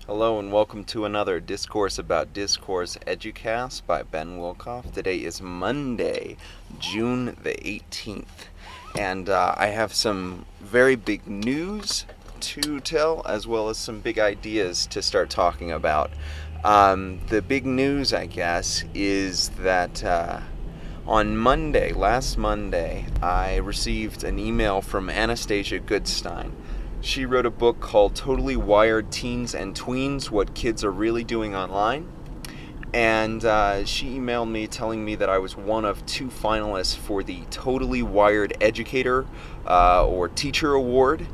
Hello and welcome to another Discourse About Discourse Educast by Ben Wilkoff. Today is Monday, June the 18th, and I have some very big news to tell as well as some big ideas to start talking about. The big news, I guess, is that on Monday, last Monday, I received an email from Anastasia Goodstein. She wrote a book called Totally Wired Teens and Tweens, What Kids Are Really Doing Online. And she emailed me telling me that I was one of two finalists for the Totally Wired Educator or Teacher Award.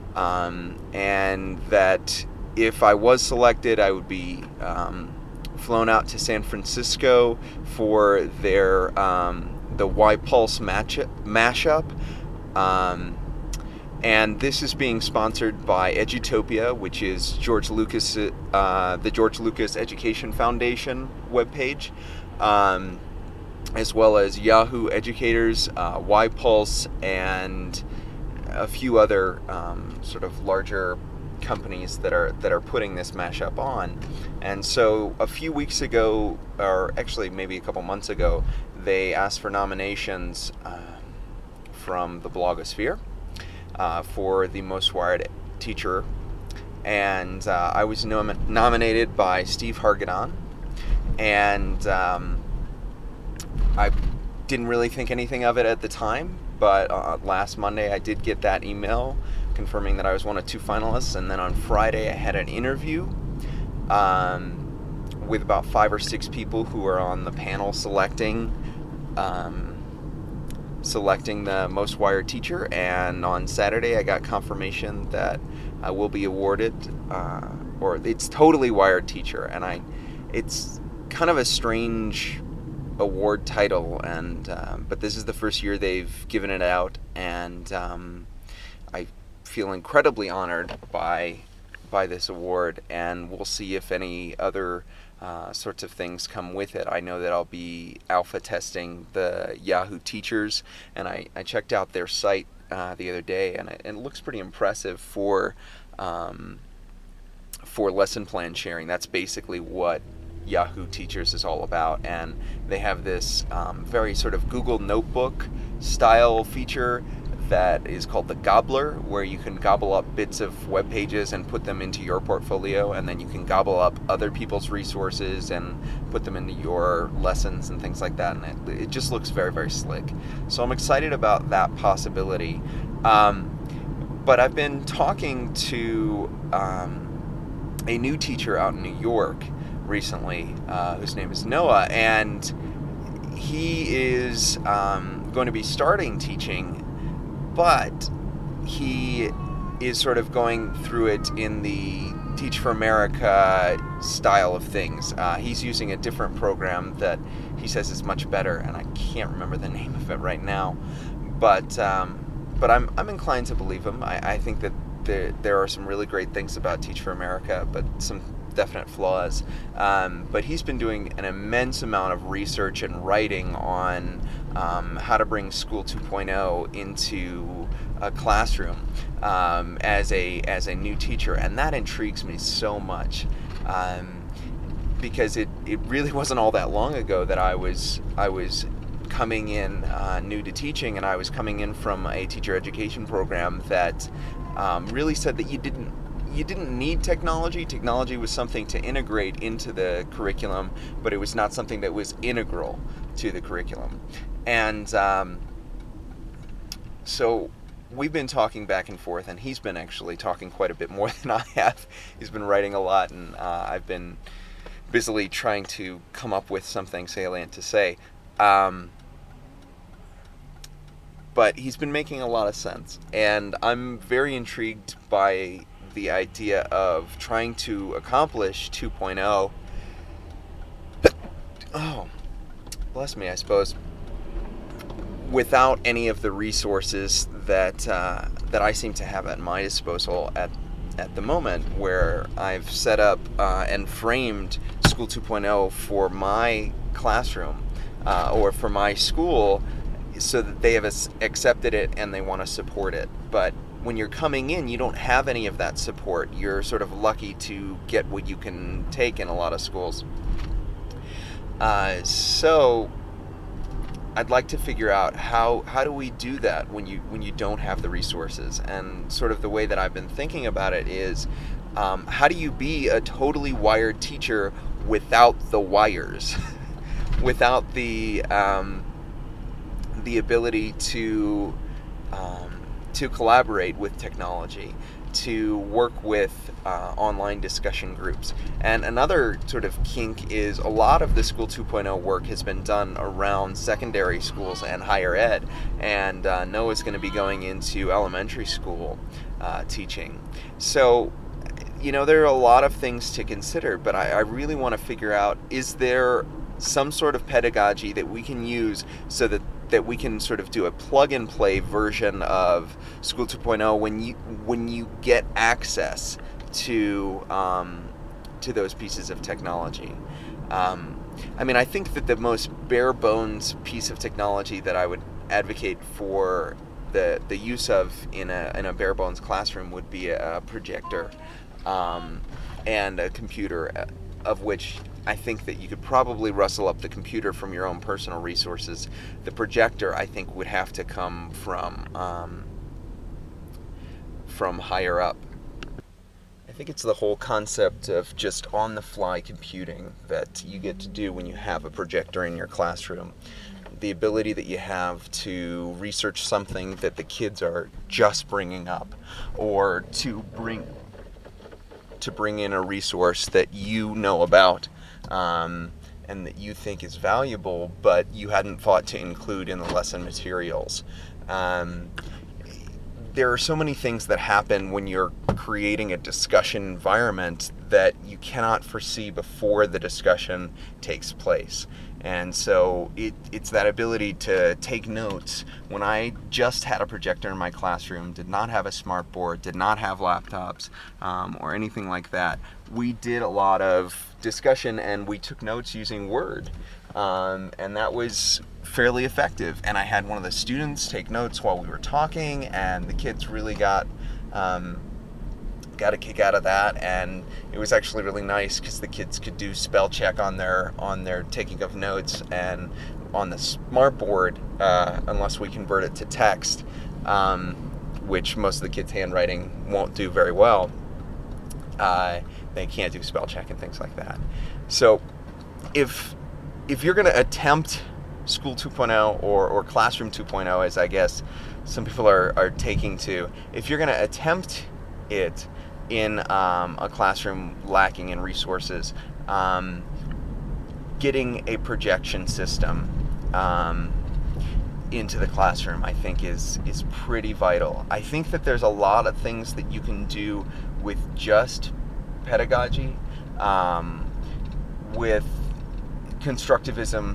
And that if I was selected, I would be flown out to San Francisco for their the Y Pulse mashup. And this is being sponsored by Edutopia, which is the George Lucas Education Foundation webpage, as well as Yahoo Educators, YPulse, and a few other sort of larger companies that are putting this mashup on. And so a few weeks ago, or actually maybe a couple months ago, they asked for nominations from the blogosphere. For the Most Wired Teacher, and I was nominated by Steve Hargadon, and I didn't really think anything of it at the time, but last Monday I did get that email confirming that I was one of two finalists, and then on Friday I had an interview with about 5 or 6 people who are on the panel selecting the Most Wired Teacher, and on Saturday I got confirmation that I will be awarded, or it's Totally Wired Teacher, and it's kind of a strange award title, and but this is the first year they've given it out, and I feel incredibly honored by this award, and we'll see if any other sorts of things come with it. I know that I'll be alpha testing the Yahoo Teachers, and I checked out their site the other day, and it looks pretty impressive for lesson plan sharing. That's basically what Yahoo Teachers is all about, and they have this very sort of Google Notebook style feature that is called the Gobbler, where you can gobble up bits of web pages and put them into your portfolio, and then you can gobble up other people's resources and put them into your lessons and things like that, and it just looks very, very slick. So I'm excited about that possibility. But I've been talking to a new teacher out in New York recently, whose name is Noah, and he is going to be starting teaching, but he is sort of going through it in the Teach for America style of things. He's using a different program that he says is much better, and I can't remember the name of it right now. But I'm inclined to believe him. I think that there are some really great things about Teach for America, but some definite flaws. But he's been doing an immense amount of research and writing on how to bring School 2.0 into a classroom as a new teacher, and that intrigues me so much, because it really wasn't all that long ago that I was coming in new to teaching, and I was coming in from a teacher education program that really said that you didn't need technology. Technology was something to integrate into the curriculum, but it was not something that was integral to the curriculum. And so we've been talking back and forth, and he's been actually talking quite a bit more than I have. He's been writing a lot, and I've been busily trying to come up with something salient to say. But he's been making a lot of sense, and I'm very intrigued by the idea of trying to accomplish 2.0. Oh, bless me, I suppose, without any of the resources that I seem to have at my disposal at the moment, where I've set up and framed School 2.0 for my classroom or for my school, so that they have accepted it and they want to support it. But when you're coming in, you don't have any of that support. You're sort of lucky to get what you can take in a lot of schools. So I'd like to figure out how do we do that when you don't have the resources. And sort of the way that I've been thinking about it is, how do you be a totally wired teacher without the wires, without the ability to collaborate with technology, to work with online discussion groups. And another sort of kink is a lot of the School 2.0 work has been done around secondary schools and higher ed, and Noah's going to be going into elementary school teaching. So, there are a lot of things to consider, but I really want to figure out, is there some sort of pedagogy that we can use so that we can sort of do a plug-and-play version of School 2.0 when you get access to those pieces of technology. I think that the most bare-bones piece of technology that I would advocate for the use of in a bare-bones classroom would be a projector and a computer, of which I think that you could probably rustle up the computer from your own personal resources. The projector, I think, would have to come from higher up. I think it's the whole concept of just on-the-fly computing that you get to do when you have a projector in your classroom. The ability that you have to research something that the kids are just bringing up, or to bring in a resource that you know about, and that you think is valuable, but you hadn't thought to include in the lesson materials. There are so many things that happen when you're creating a discussion environment that you cannot foresee before the discussion takes place. And so it's that ability to take notes. When I just had a projector in my classroom, did not have a smart board, did not have laptops, or anything like that, we did a lot of discussion and we took notes using Word. And that was fairly effective. And I had one of the students take notes while we were talking, and the kids really got a kick out of that, and it was actually really nice because the kids could do spell check on their taking of notes, and on the smart board, unless we convert it to text, which most of the kids' handwriting won't do very well, they can't do spell check and things like that. So if you're going to attempt School 2.0 or Classroom 2.0, as I guess some people are taking to, if you're going to attempt it in a classroom lacking in resources, getting a projection system into the classroom, I think is pretty vital. I think that there's a lot of things that you can do with just pedagogy, with constructivism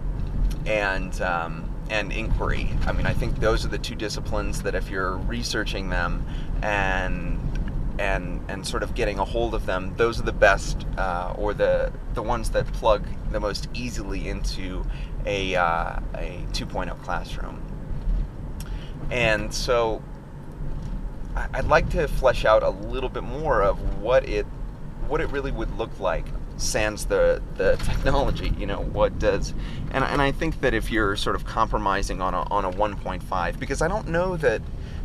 and inquiry. I think those are the two disciplines that if you're researching them and sort of getting a hold of them, those are the best, or the ones that plug the most easily into a 2.0 classroom. And so I'd like to flesh out a little bit more of what it really would look like sans the technology. What does, and I think that if you're sort of compromising on a 1.5, because I don't know that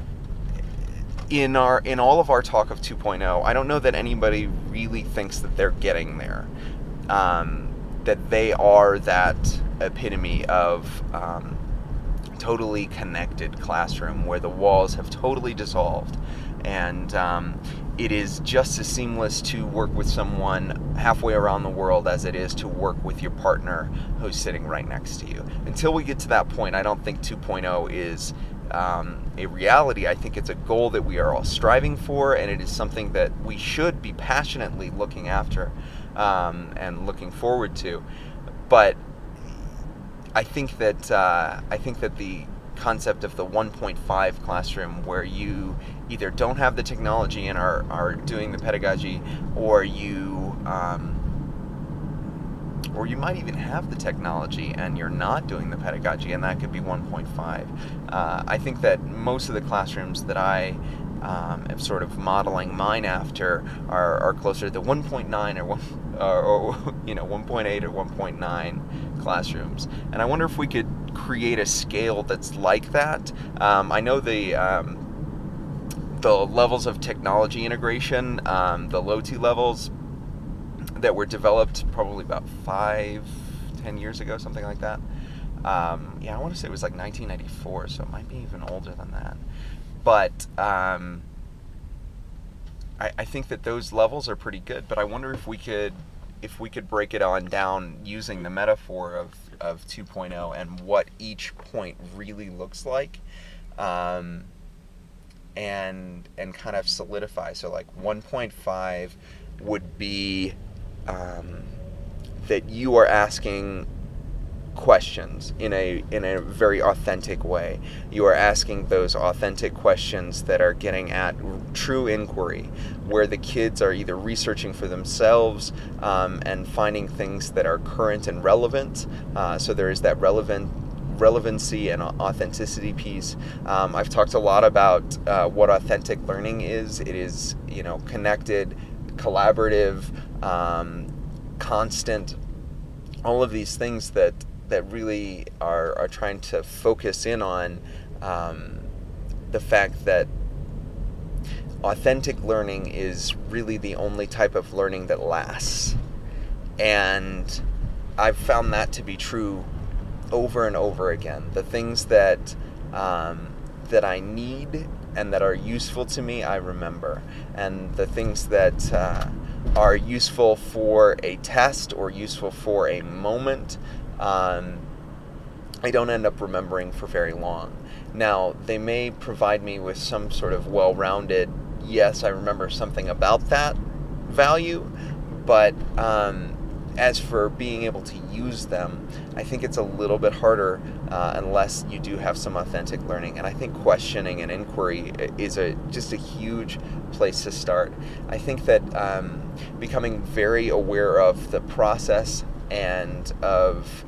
in all of our talk of 2.0, I don't know that anybody really thinks that they're getting there, that they are that epitome of totally connected classroom where the walls have totally dissolved, and it is just as seamless to work with someone halfway around the world as it is to work with your partner who's sitting right next to you. Until we get to that point, I don't think 2.0 is a reality. I think it's a goal that we are all striving for, and it is something that we should be passionately looking after and looking forward to. But I think that the concept of the 1.5 classroom, where you either don't have the technology and are doing the pedagogy, or you might even have the technology and you're not doing the pedagogy, and that could be 1.5. I think that most of the classrooms that I am sort of modeling mine after are closer to 1.9 or 1.8 or 1.9 classrooms. And I wonder if we could create a scale that's like that. I know the levels of technology integration, the low T levels that were developed probably about 5-10 years ago, something like that. I want to say it was like 1994, so it might be even older than that. But I think that those levels are pretty good. But I wonder if we could break it on down using the metaphor of 2.0 and what each point really looks like, and kind of solidify. So like 1.5 would be that you are asking questions in a very authentic way. You are asking those authentic questions that are getting at true inquiry, where the kids are either researching for themselves and finding things that are current and relevant. So there is that relevancy and authenticity piece. I've talked a lot about what authentic learning is. It is, connected, collaborative, constant, all of these things that really are trying to focus in on the fact that authentic learning is really the only type of learning that lasts. And I've found that to be true over and over again. The things that I need and that are useful to me, I remember. And the things that are useful for a test or useful for a moment, I don't end up remembering for very long. Now, they may provide me with some sort of well-rounded, yes, I remember something about that value, but as for being able to use them, I think it's a little bit harder unless you do have some authentic learning. And I think questioning and inquiry is just a huge place to start. I think that becoming very aware of the process and of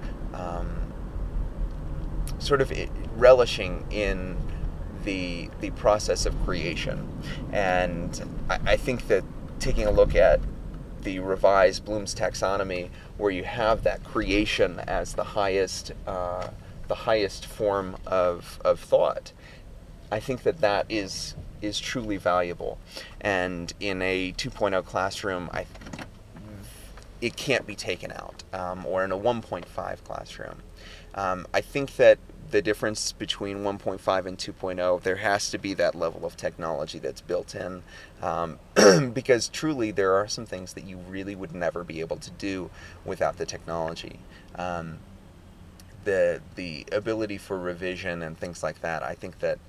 sort of relishing in the process of creation. And I think that taking a look at the revised Bloom's taxonomy, where you have that creation as the highest form of thought, I think that is truly valuable. And in a 2.0 classroom, it can't be taken out, or in a 1.5 classroom. I think that the difference between 1.5 and 2.0, there has to be that level of technology that's built in, because truly there are some things that you really would never be able to do without the technology. The ability for revision and things like that, I think that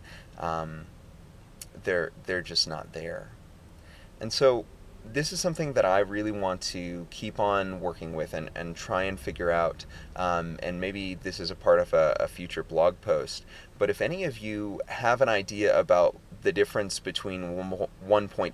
they're just not there. And so this is something that I really want to keep on working with and try and figure out, and maybe this is a part of a future blog post, but if any of you have an idea about the difference between 1.5,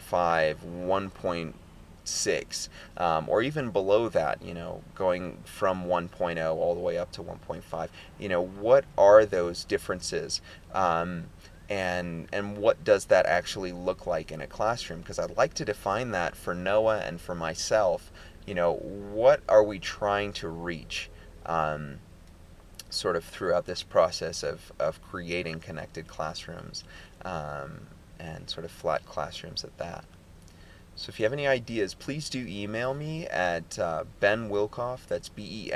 1.6, or even below that, going from 1.0 all the way up to 1.5, what are those differences? And what does that actually look like in a classroom? Because I'd like to define that for Noah and for myself. What are we trying to reach sort of throughout this process of creating connected classrooms and sort of flat classrooms at that. So if you have any ideas, please do email me at Ben Wilkoff, that's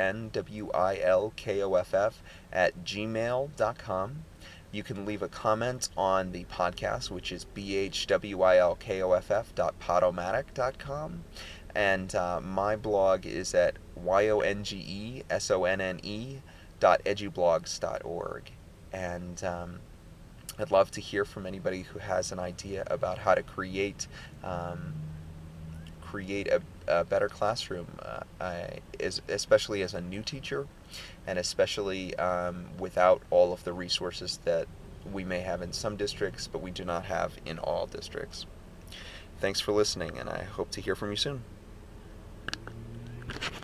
BenWilkoff @gmail.com. You can leave a comment on the podcast, which is bhwilkoff.podomatic.com. And my blog is at yongesonne.edublogs.org. And I'd love to hear from anybody who has an idea about how to create a better classroom, especially as a new teacher, and especially without all of the resources that we may have in some districts, but we do not have in all districts. Thanks for listening, and I hope to hear from you soon.